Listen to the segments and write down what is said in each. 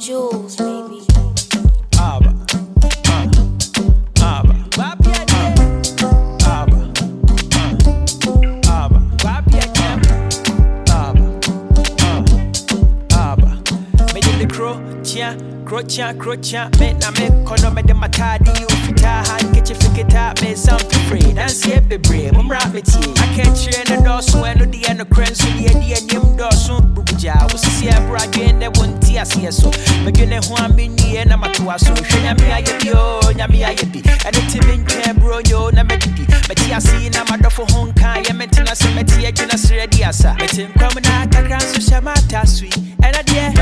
Jules, baby. Abba, Abba, Abba, Crocha, me na me kono me de matadi you fita handkerchief fikita me something free dance here be brave I'm rap it I can't train the door so no the end cran so the nim door so buja wo sisi abra dwen de wonti ase so me dwene ho ameni na matoa so hwenya me ayebi o nya me ayebi and it me ntwe bro yo na me didi me ti ase na madofo ho nkan ye mentina se me ti agina sere di asa me tin kwam na kakran so shamata sui and a dear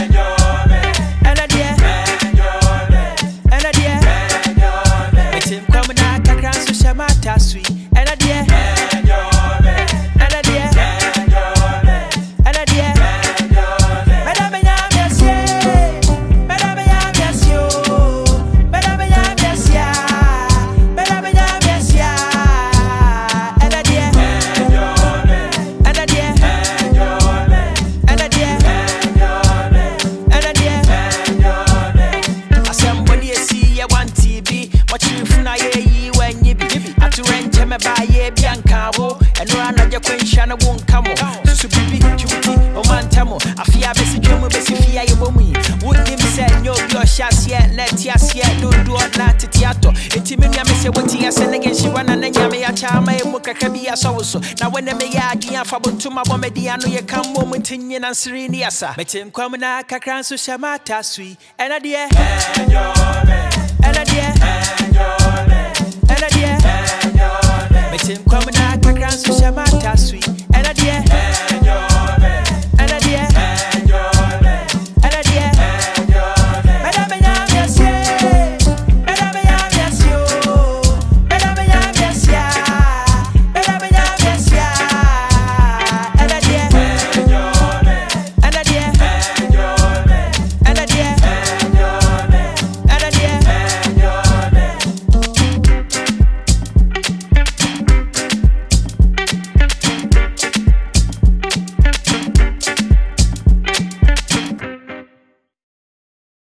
sweet and a dear and a dear and a dear madame yam yes madame yam yes yo madame yam yes ya madame yam yes ya and a dear and a dear and a dear and a dear asamboni see ya one TV what you funa ye when you be to rent me buy a bianca and run on your quenchana won't come so bibi chuti o mantamo afia besi dwemu besi fia ye bomu would him say no your shots yet let yas yet do not tiato etimi nya me say what yes and again she wana na nya me achama e mukaka bia so na when me ya dia fa bontuma bo me dia no ye kam mo mutinye na nsiri ni asa metem kwam na kakran so shamata sui and a dear and a dear and a dear metem kwam na kakran so shamata sui and a dear